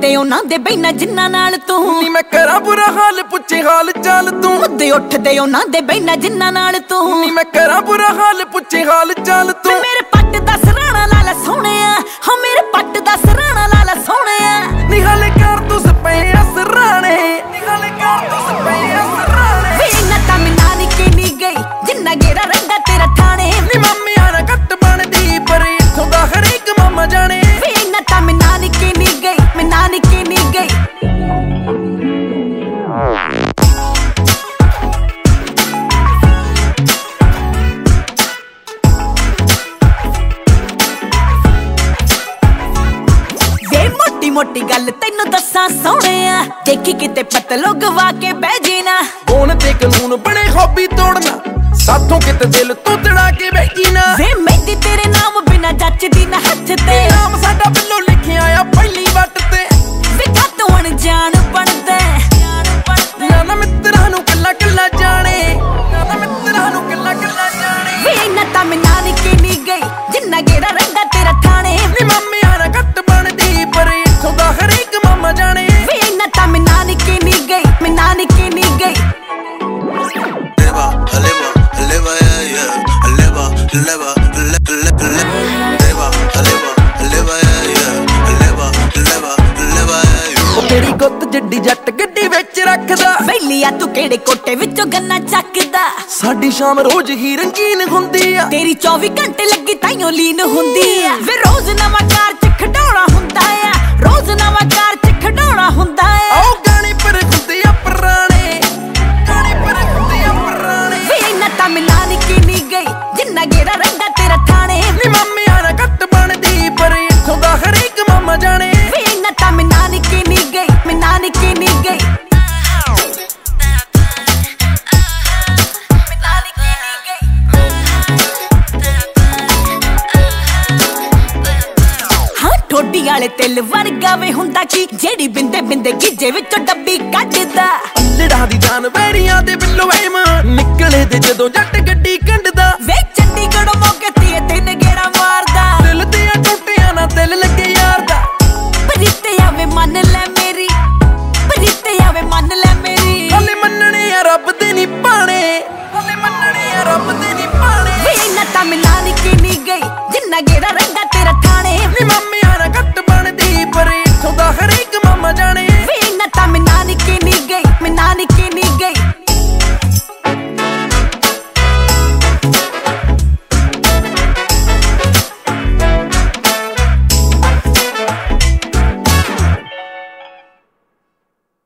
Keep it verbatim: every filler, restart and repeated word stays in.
ਉੱਠਦੇ ਉਹਨਾਂ ਦੇ ਬੈਨਾ ਜਿੰਨਾ ਨਾਲ ਤੂੰ ਨੀ ਮੈਂ ਕਰਾਂ ਬੁਰਾ ਹਾਲ ਪੁੱਛੇ ਹਾਲ ਚਾਲ ਤੂੰ ਮੁੱਦੇ ਉੱਠਦੇ ਉਹਨਾਂ ਦੇ ਬੈਨਾ ਜਿੰਨਾ ਨਾਲ ਤੂੰ ਨੀ ਮੈਂ ਕਰਾਂ ਬੁਰਾ ਹਾਲ ਪੁੱਛੇ ਹਾਲ ਚਾਲ ਤੂੰ ਮੇਰੇ ਪੱਟ ਦਾ ਸਰਾਣਾ ਲਾਲਾ ਸੋਹਣਿਆ ਹਾਂ ਮੇਰੇ ਪੱਟ ਦਾ ਸਰਾਣਾ ਲਾਲਾ ਸੋਹਣਿਆ ਨੀ ਹਾਲੇ ਕਰ ਤੂੰ ਸਪਿਆ ਸਰਾਣੇ ਨੀ ਹਾਲੇ ਕਰ ਤੂੰ ਸਪਿਆ ਸਰਾਣੇ ਵੇ ਨਾ ਤਾਂ ਮੈਂ ਨਾਨਕੇ ਨੀ ਗਈ ਜਿੰਨਾ ਗੇਰਾ ਰਹਿੰਦਾ ਤੇਰਾ ਠਾਣੇ ਨੀ ਮੰਮੀਆਂ ਨਾ ਘੱਟ ਬਣਦੀ ਪਰ ਇੱਥੋਂ ਦਾ ਹਰੇਕ ਮਾਮਾ ਜਾਣੇ ਵੇ ਨਾ ਤਾਂ ਮੈਂ ਨਾਨਕੇ ਨੀ ਗਈ ਮੈਂ ਨਾਨਕੇ ਨੀ ਗਈ ਮੋਟੀ ਗੱਲ ਤੈਨੂੰ ਦੱਸਾਂ ਸੋਹਣਿਆ ਦੇਖੀ ਕਿਤੇ ਪਤਲੋ ਗਵਾ ਕੇ ਬਹਿ ਜੀ ਨਾ ਕੌਣ ਤੇ ਕਾਨੂੰਨ ਬਣੇ ਹੌਬੀ ਤੋੜਨਾ ਸਾਥੋਂ ਕਿਤੇ ਦਿਲ ਤੋਂ ਤੜਾ ਕੇ ਬੈਠੀ ਨਾ ਵੇ ਮਹਿੰਦੀ ਤੇਰੇ ਨਾਮ ਬਿਨਾ ਜੱਚਦੀ ਨਾ ਹੱਥ ਤੇ ਨਾਮ ਸਾਡਾ ਬਿੱਲੋ ਲਿਖਿਆ ਆ ਪਹਿਲੀ ਵੱਟ ਤੇ ਵੇ ਤੂੰ ਅਣਜਾਣ ਬਣਦਾ ਨਾ ਨਾ ਮਿੱਤਰਾਂ ਨੂੰ ਕੱਲਾ ਕੱਲਾ ਜਾਣੇ ਨਾ ਨਾ ਮਿੱਤਰਾਂ ਨੂੰ ਕੱਲਾ ਕੱਲਾ ਜਾਣੇ ਵੇ ਨਾ ਤਾਂ ਮੈਂ ਨਾਨਕੇ ਨੀ ਗਈ ਜਿੰਨਾ ਗੇਰਾ ਰਹਿੰਦਾ ਤੇਰਾ ਠਾਣੇ ਨੀ ਮੰਮੀਆਂ ਨਾ ਘੱਟ ਬਣਦੀ ਪਰ ਇੱਥੋਂ ਦਾ ਹਰੇਕ ਮਾਮਾ ਜਾਣੇ ਵੇ ਨਾ ਤਾਂ ਮੈਂ ਨਾਨਕੇ ਨੀ ਗਈ ਮੈਂ ਨਾਨਕੇ ਨੀ ਗਈ Leva, leva, leva, yeah, yeah. Leva, leva, leva, leva, leva, leva, yeah. Leva, leva, leva, yeah. ਉਹ ਤੇਰੀ ਗੁੱਤ ਜੱਡੀ ਜੱਟ ਗੱਡੀ ਵਿੱਚ ਰੱਖਦਾ ਵੈਲੀਆ ਤੂੰ ਕਿਹੜੇ ਕੋਟੇ ਵਿੱਚੋਂ ਗੰਨਾ ਚੱਕਦਾ ਸਾਡੀ ਸ਼ਾਮ ਰੋਜ਼ ਹੀ ਰੰਗੀਨ ਹੁੰਦੀ ਆ ਤੇਰੀ ਚੌਵੀ ਘੰਟੇ ਲੱਗੀ ਤਾਈਓ ਲੀਨ ਹੁੰਦੀ ਆ ਵੇ ਰੋਜ਼ ਨਵਾਂ ਕਾਰ ਚ ਖਡਾਉਣਾ ਹੁੰਦਾ ਆ ਰੋਜ਼ ਨਵਾਂ ਕਾਰ ਚ ਖਡਾਉਣਾ ਹੁੰਦਾ ਆ ਉਹ ਗਾਣੇ ਪਰ ਹੁੰਦੇ ਆ ਪੁਰਾਣੇ ਗਾਣੇ ਪਰ ਹੁੰਦੇ ਆ ਪੁਰਾਣੇ ਵੇ ਨਾ ਤਾਂ ਮੈਂ ਨਾਨਕੇ ਨੀ ਗਈ ਜਿੰਨਾ ਗੇਰਾ ਰਹਿੰਦਾ ਤੇਰਾ ਠਾਣੇ ਨੀ ਮੰਮੀਆਂ ਨਾ ਘੱਟ ਬਣਦੀ ਪਰ ਇੱਥੋਂ ਦਾ ਹਰੇਕ ਮਾਮਾ ਜਾਣੇ ਵੇ ਨਾ ਤਾਂ ਮੈਂ ਨਾਨਕੇ ਨੀ ਗਈ ਮੈਂ ਨਾਨਕੇ ਨੀ ਗਈ ਠੋਡੀ ਵਾਲੇ ਤਿਲ ਵਰਗਾ ਵੇ ਹੁੰਦਾ ਕੀ ਜਿਹੜੀ ਬਿੰਦੇ ਬਿੰਦੇ ਗਿੱਜੇ ਵਿੱਚੋਂ ਡੱਬੀ ਕੱਢਦਾ ਲੜਾ ਦੀ ਜਾਨ ਵੈਰੀਆਂ ਦੇ ਬਿੱਲੋ ਐਮ ਨਿਕਲੇ ਤੇ ਜਦੋਂ ਜੱਟ